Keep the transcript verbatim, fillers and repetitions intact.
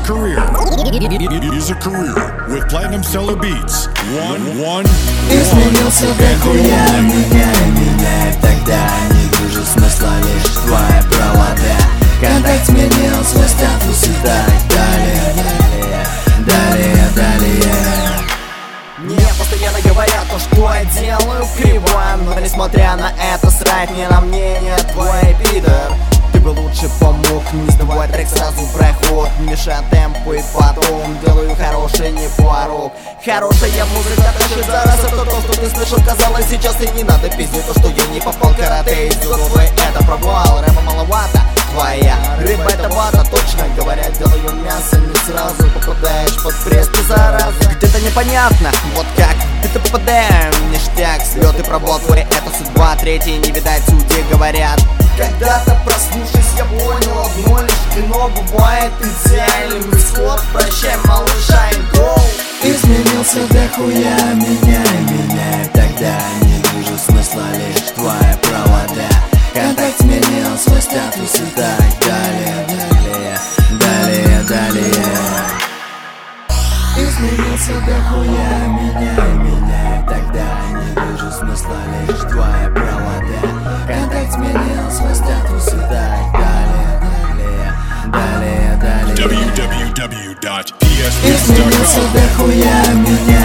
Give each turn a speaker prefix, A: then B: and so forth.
A: career. Is a career with platinum seller beats. One, one,
B: Изменился дохуя, меняй, меняй. Тогда не вижу смысла, лишь твои провода. Контакт сменил свой статус и так далее. Далее, далее.
C: Мне постоянно говорят то, что я делаю криво, но несмотря на это, срать мне на мнение твой пидор. Ты бы лучше помог, не сдавай трек, сразу проход. Меша темпу и потом делаю хороший не порог. Хорошая музыка тащит за раз, это то, что ты слышал, казалось сейчас. И не надо пиздить то, что я не попал в карате. Сделал твой это провал, рэпа маловато. Твоя рыба это вата, точно говоря, делаю мясо. Не сразу попадаешь под пресс, ты зараза. Где-то непонятно, вот как где-то попадаем. Ништяк, слет и пробол, твой это судьба. Третий не видать, судьи говорят. Когда-то проснувшись, я понял одно лишь: кино бывает идеальным исход. Прощай, малыша, и go.
B: Изменился дохуя, меняй, меняй. Тогда не вижу смысла, лишь твои провода. Контакт сменил свой статус и так далее. Далее, далее, далее. Изменился дохуя, меняй, меняй. Тогда не вижу смысла, лишь твои провода. Контакт сменил свой статус и так далее. Далее, далее, далее.
A: w w w dot p s beats dot
B: Изменился
A: com.
B: дохуя, меняй.